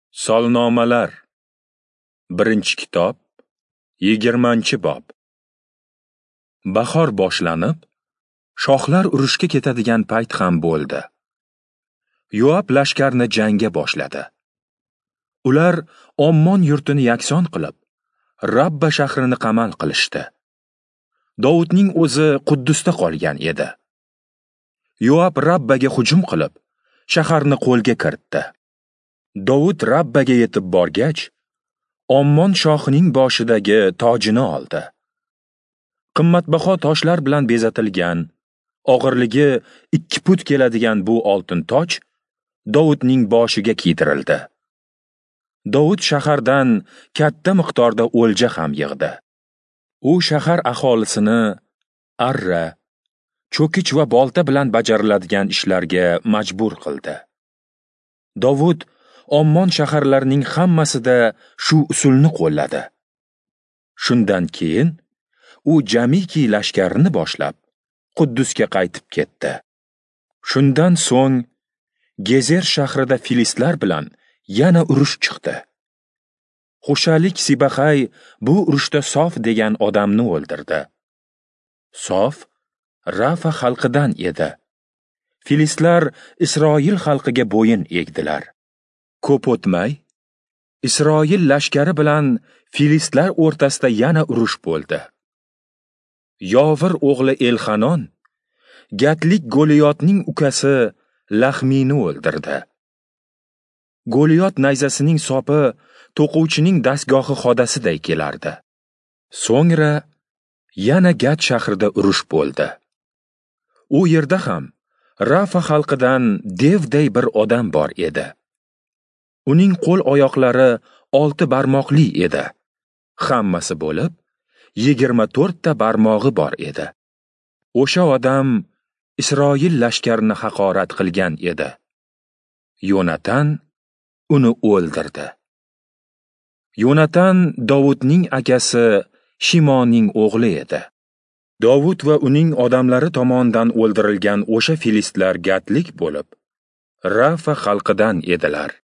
Solnomalar 1-kitob 20-bob. Bahor boshlanib, shohlar urushga ketadigan payt ham bo'ldi. Yoab lashkarni jangga boshladi. Ular Ommon yurtini yakson qilib, Rabba shahrini qamal qilishdi. Davudning o'zi Quddusda qolgan edi. Yoab Rabbaga hujum qilib, shaharni qo'lga kiritdi. Davud Rabbaga yetib borgach, Ommon shohining boshidagi tojini oldi. Qimmatbaho toshlar bilan bezatilgan, og'irligi 2 put keladigan bu oltin toj Davudning boshiga kiydirildi. Davud shahardan katta miqdorda o'lja ham yig'di. U shahar aholisini arra, cho'kich va bolta bilan bajariladigan ishlarga majbur qildi. Davud Ommon shaharlarining hammasida shu usulni qo'lladi. Shundan keyin u jamiki lashkarini boshlab Quddusga qaytib ketdi. Shundan so'ng Gezer shahrida filistlar bilan yana urush chiqdi. Xushalik Sibahay bu urushda Sof degan odamni o'ldirdi. Sof Rafa xalqidan edi. Filistlar Isroil xalqiga bo'yin egdilar. Ko'p o'tmay, Isroil lashkari bilan filistlar o'rtasida yana urush bo'ldi. Yovir o'g'li Elxanon Gatlik Goliyotning ukasi Laxmini o'ldirdi. Goliyot nayzasining sopi to'quvchining dastgohi xodasiday kelardi. So'ngra yana Gat shahrida urush bo'ldi. U yerda ham Rafa xalqidan devday bir odam bor edi. Uning qo'l oyoqlari 6 barmoqli edi. Hammasi bo'lib 24 ta barmog'i bor edi. O'sha odam Isroil lashkarini haqorat qilgan edi. Yonatan uni o'ldirdi. Yonatan Davudning akasi Shimoning o'g'li edi. Davud va uning odamlari tomonidan o'ldirilgan o'sha filistlar gatlik bo'lib, Rafa xalqidan edilar.